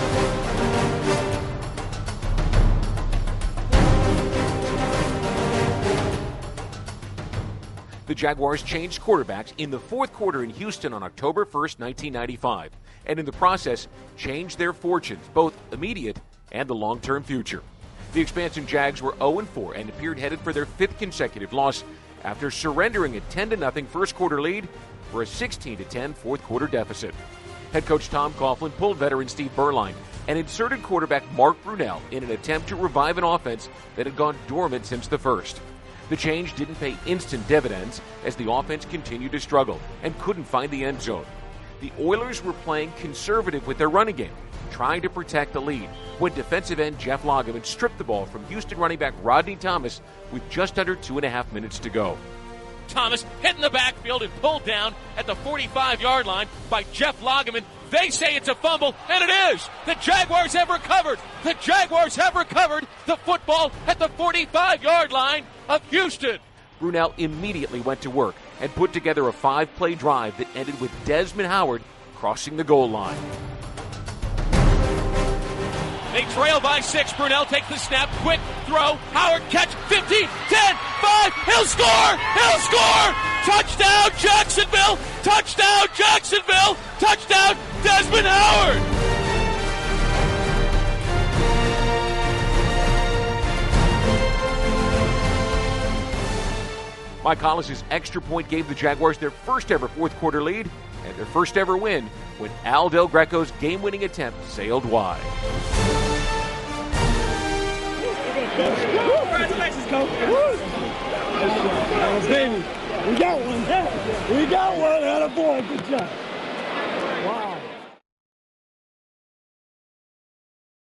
The Jaguars changed quarterbacks in the fourth quarter in Houston on October 1st, 1995, and in the process changed their fortunes, both immediate and the long-term future. The expansion Jags were 0-4 and appeared headed for their fifth consecutive loss after surrendering a 10-0 first-quarter lead for a 16-10 fourth-quarter deficit. Head coach Tom Coughlin pulled veteran Steve Beuerlein and inserted quarterback Mark Brunell in an attempt to revive an offense that had gone dormant since the first. The change didn't pay instant dividends as the offense continued to struggle and couldn't find the end zone. The Oilers were playing conservative with their running game, trying to protect the lead, when defensive end Jeff Lageman stripped the ball from Houston running back Rodney Thomas with just under 2.5 minutes to go. Thomas hit in the backfield and pulled down at the 45-yard line by Jeff Lageman. They say it's a fumble, and it is. The Jaguars have recovered. The Jaguars have recovered the football at the 45-yard line of Houston. Brunell immediately went to work and put together a 5-play drive that ended with Desmond Howard crossing the goal line. They trail by 6. Brunell takes the snap. Quick throw. Howard catch. 15, 10, 5. He'll score. He'll score. Touchdown Jacksonville. Touchdown Jacksonville. Touchdown Desmond Howard. Mike Hollis's extra point gave the Jaguars their first ever fourth quarter lead and their first ever win when Al Del Greco's game-winning attempt sailed wide. Baby, we got one. We got one. Attaboy. Good job.